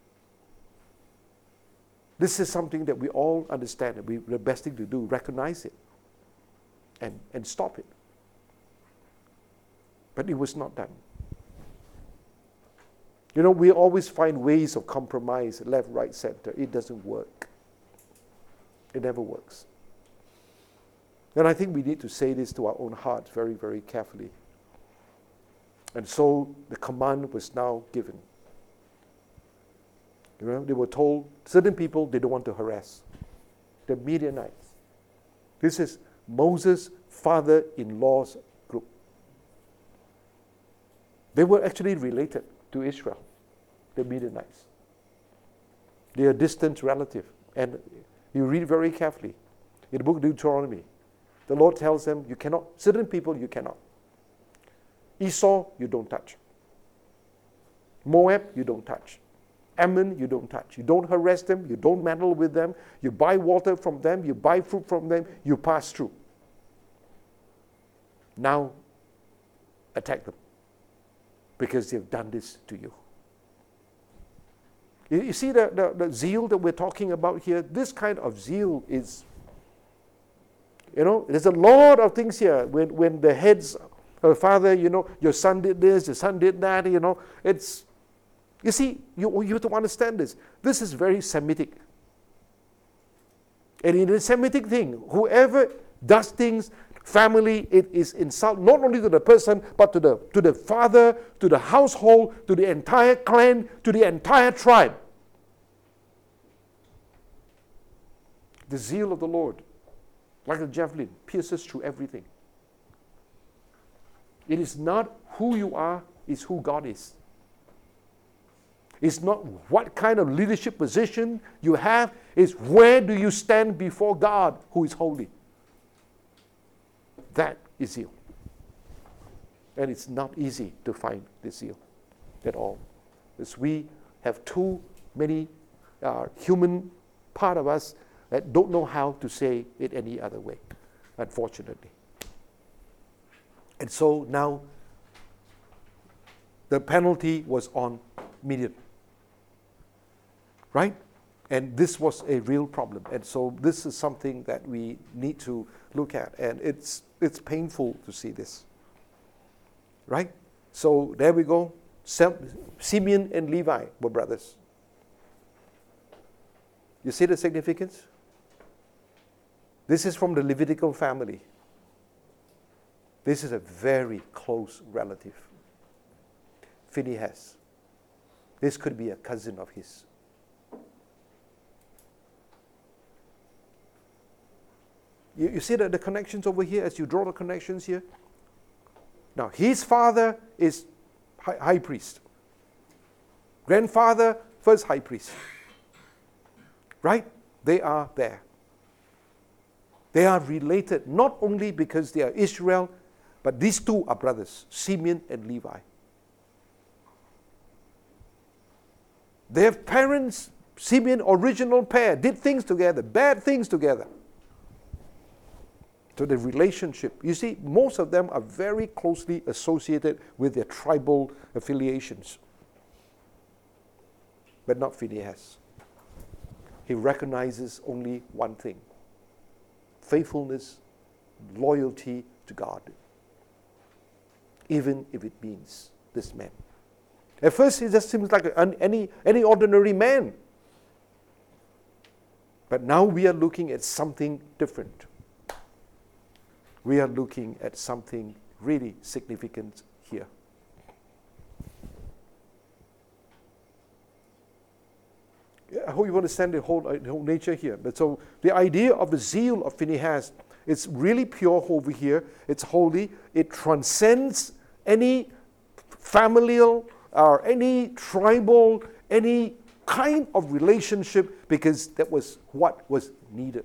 This is something that we all understand, that we, the best thing to do, recognize it and, and stop it. But it was not done. You know, we always find ways of compromise, left, right, center. It doesn't work. It never works. And I think we need to say this to our own hearts very, very carefully. And so the command was now given. You know, they were told, certain people they don't want to harass. The Midianites. This is Moses' father-in-law's group. They were actually related to Israel, the Midianites. They are a distant relative. And you read very carefully. In the book of Deuteronomy, the Lord tells them, you cannot, certain people you cannot. Esau, you don't touch. Moab, you don't touch. Ammon, you don't touch. You don't harass them. You don't meddle with them. You buy water from them. You buy fruit from them. You pass through. Now, attack them. because they've done this to you. You, you see the, the, the zeal that we're talking about here? This kind of zeal is, you know, there's a lot of things here. When, when the heads of the father, you know, your son did this, your son did that, you know, it's, you see, you, you have to understand this. This is very Semitic. And in the Semitic thing, whoever does things, family, it is insult not only to the person, but to the, to the father, to the household, to the entire clan, to the entire tribe. The zeal of the Lord, like a javelin, pierces through everything. It is not who you are, it's who God is. It's not what kind of leadership position you have, it's where do you stand before God who is holy. That is zeal. And it's not easy to find this zeal at all. Because we have too many uh, human part of us that don't know how to say it any other way, unfortunately. And so now the penalty was on Midian. Right? And this was a real problem. And so this is something that we need to look at. And it's it's painful to see this. Right? So there we go. Simeon and Levi were brothers. You see the significance? This is from the Levitical family. This is a very close relative. Phinehas. This could be a cousin of his. You, you see the, the connections over here as you draw the connections here? Now, his father is high, high priest. Grandfather, first high priest. Right? They are there. They are related not only because they are Israel, but these two are brothers, Simeon and Levi. They have parents, Simeon, original pair, did things together, bad things together. So the relationship, you see, most of them are very closely associated with their tribal affiliations. But not Phinehas. He recognizes only one thing: faithfulness, loyalty to God. Even if it means this man. At first, he just seems like an, any, any ordinary man. But now we are looking at something different. We are looking at something really significant here. I hope you understand the whole, uh, the whole nature here. But so the idea of the zeal of Phinehas, it's really pure over here. It's holy. It transcends any familial or any tribal, any kind of relationship, because that was what was needed.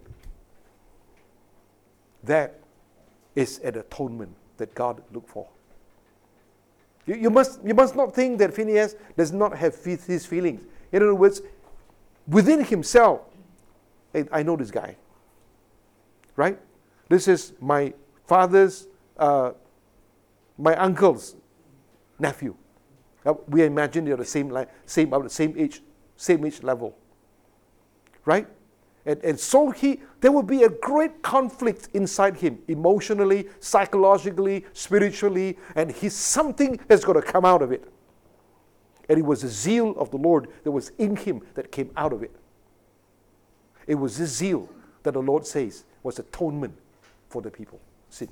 That is an atonement that God looked for. You, you, must, you must not think that Phinehas does not have his feelings. In other words, within himself, hey, I know this guy. Right? This is my father's, uh, my uncle's nephew. Uh, we imagine they're the same, li- same, about the same age, same age level. Right? And, and so he, there will be a great conflict inside him, emotionally, psychologically, spiritually, and he's something that's going to come out of it. And it was the zeal of the Lord that was in him that came out of it. It was this zeal that the Lord says was atonement for the people, sin.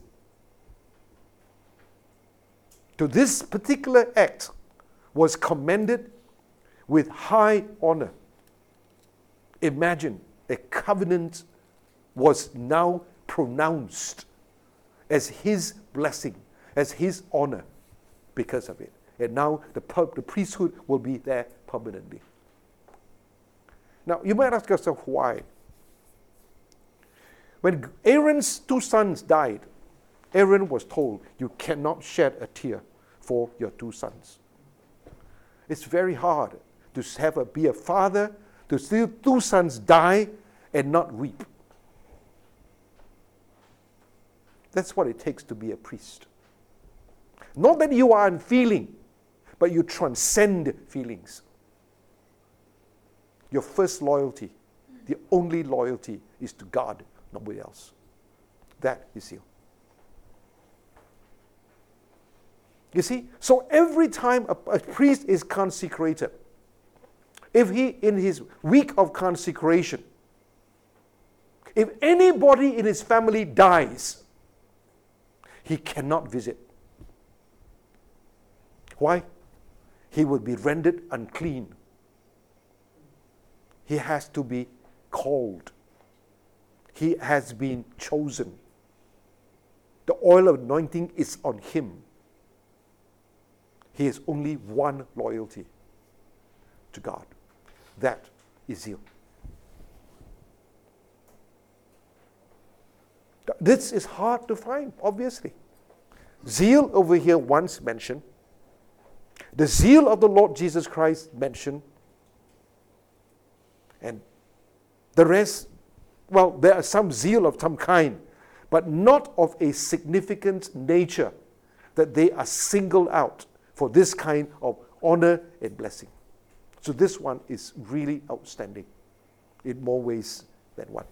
To this particular act was commended with high honor. Imagine a covenant was now pronounced as his blessing, as his honor because of it. And now the, the priesthood will be there permanently. Now, you might ask yourself why. When Aaron's two sons died, Aaron was told, you cannot shed a tear for your two sons. It's very hard to have a, be a father, to see two sons die and not weep. That's what it takes to be a priest. Not that you are unfeeling, but you transcend feelings. Your first loyalty, the only loyalty, is to God, nobody else. That is zeal. You see, so every time a, a priest is consecrated, if he, in his week of consecration, if anybody in his family dies, he cannot visit. Why? He will be rendered unclean. He has to be called. He has been chosen. The oil of anointing is on him. He has only one loyalty to God. That is zeal. This is hard to find, obviously. Zeal over here once mentioned. The zeal of the Lord Jesus Christ mentioned. And the rest, well, there are some zeal of some kind, but not of a significant nature that they are singled out for this kind of honor and blessing. So this one is really outstanding in more ways than one.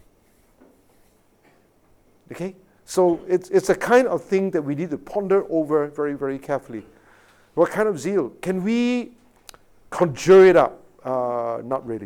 Okay? So it's, it's a kind of thing that we need to ponder over very, very carefully. What kind of zeal? Can we conjure it up? Uh, not really.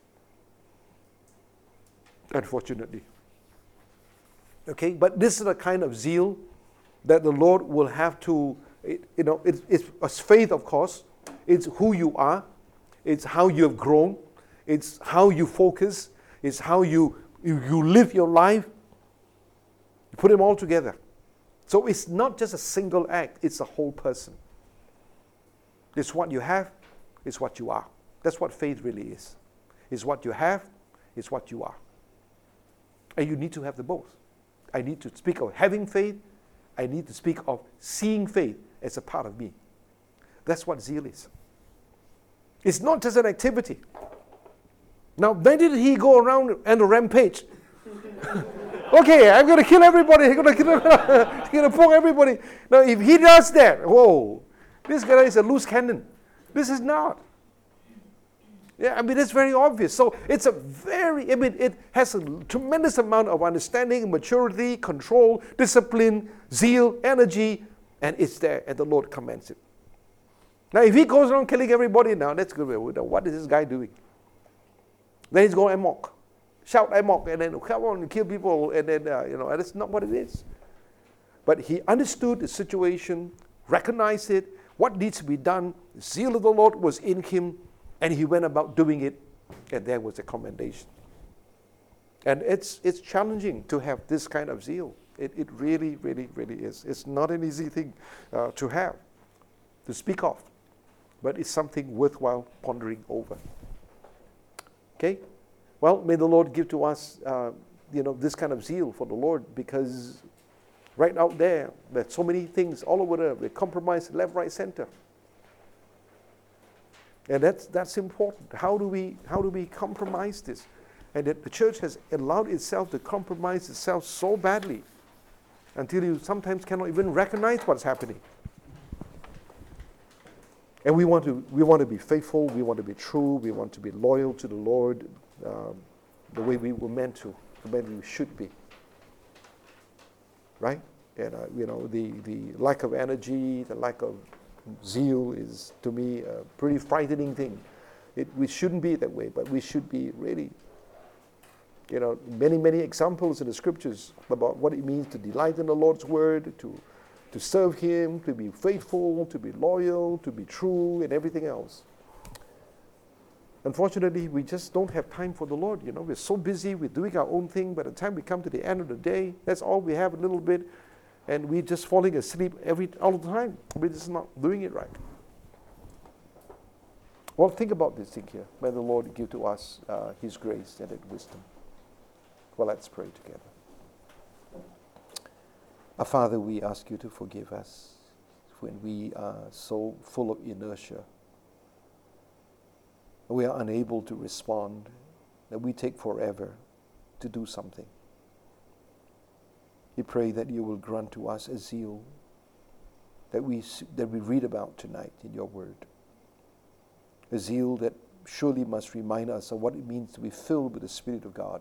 Unfortunately. Okay? But this is the kind of zeal that the Lord will have to, it, you know, it's, it's faith, of course. It's who you are. It's how you have grown. It's how you focus. It's how you, you, you live your life. You put them all together. So it's not just a single act. It's a whole person. It's what you have. It's what you are. That's what faith really is. It's what you have. It's what you are. And you need to have the both. I need to speak of having faith. I need to speak of seeing faith as a part of me. That's what zeal is. It's not just an activity. Now, when did he go around and a rampage? Okay, I'm going to kill everybody. I'm going to kill I'm going to poke everybody. Now, if he does that, whoa, this guy is a loose cannon. This is not. Yeah, I mean, it's very obvious. So it's a very, I mean, it has a tremendous amount of understanding, maturity, control, discipline, zeal, energy, and it's there, and the Lord commands it. Now, if he goes around killing everybody now, that's good. What is this guy doing? Then he's going amok. Shout amok, and then come on and kill people, and then, uh, you know, and that's not what it is. But he understood the situation, recognized it, what needs to be done. The zeal of the Lord was in him, and he went about doing it, and there was a commendation. And it's it's challenging to have this kind of zeal. It, it really, really, really is. It's not an easy thing uh, to have, to speak of, but it's something worthwhile pondering over. Okay? Well, may the Lord give to us, uh, you know, this kind of zeal for the Lord, because right out there, there's so many things all over there. They compromise left, right, center. And that's that's important. How do we how do we compromise this? And that the church has allowed itself to compromise itself so badly until you sometimes cannot even recognize what's happening. And we want to we want to be faithful. We want to be true. We want to be loyal to the Lord, um, the way we were meant to, the way we should be. Right? And uh, you know, the the lack of energy, the lack of zeal is, to me, a pretty frightening thing. It, we shouldn't be that way, but we should be really, you know, many, many examples in the scriptures about what it means to delight in the Lord's word, to, to serve him, to be faithful, to be loyal, to be true, and everything else. Unfortunately, we just don't have time for the Lord. You know, we're so busy, we're doing our own thing. By the time we come to the end of the day, that's all we have, a little bit. And we're just falling asleep every all the time. We're just not doing it right. Well, think about this thing here. May the Lord give to us uh, his grace and his wisdom. Well, let's pray together. Our Father, we ask you to forgive us when we are so full of inertia. We are unable to respond, that we take forever to do something. We pray that you will grant to us a zeal that we, that we read about tonight in your word. A zeal that surely must remind us of what it means to be filled with the Spirit of God.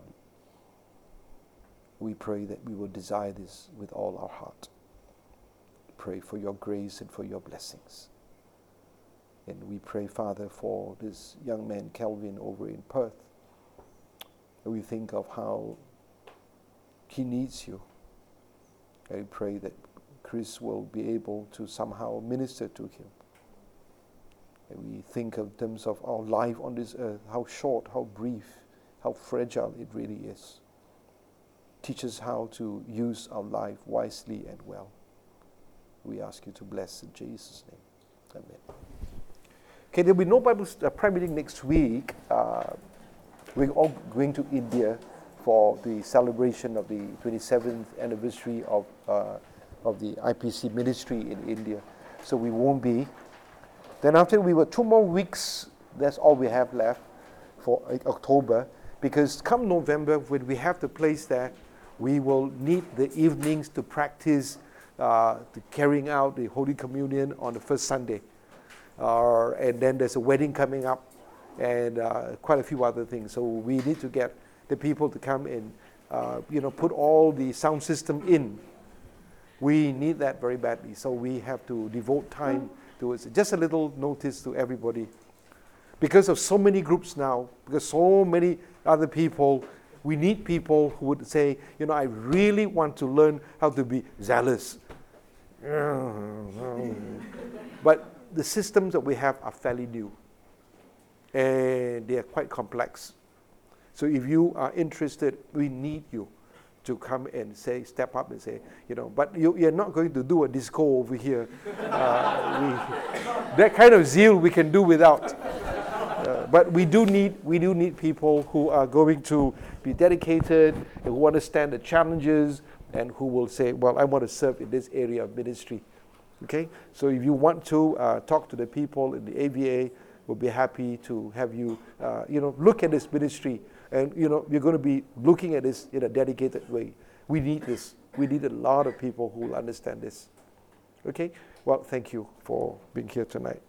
We pray that we will desire this with all our heart. Pray for your grace and for your blessings. And we pray, Father, for this young man, Kelvin, over in Perth. And we think of how he needs you. And we pray that Chris will be able to somehow minister to him. And we think of terms of our life on this earth, how short, how brief, how fragile it really is. Teach us how to use our life wisely and well. We ask you to bless in Jesus' name. Amen. Okay, there will be no Bible uh, prayer meeting next week. Uh, we're all going to India for the celebration of the twenty-seventh anniversary of uh, of the I P C ministry in India. So we won't be. Then after we were two more weeks, that's all we have left for October. Because come November, when we have the place there, we will need the evenings to practice uh, the carrying out the Holy Communion on the first Sunday. Uh, and then there's a wedding coming up and uh, quite a few other things. So we need to get the people to come and uh, you know, put all the sound system in. We need that very badly. So we have to devote time towards it. Just a little notice to everybody. Because of so many groups now, because so many other people, we need people who would say, you know, I really want to learn how to be zealous. But the systems that we have are fairly new. And they are quite complex. So if you are interested, we need you to come and say, step up and say, you know, but you, you're not going to do a disco over here. Uh, we, that kind of zeal we can do without. Uh, but we do need we do need people who are going to be dedicated and who understand the challenges and who will say, well, I want to serve in this area of ministry. Okay? So if you want to uh, talk to the people in the A V A, we'll be happy to have you, uh, you know, look at this ministry. And, you know, you're going to be looking at this in a dedicated way. We need this. We need a lot of people who will understand this. Okay? Well, thank you for being here tonight.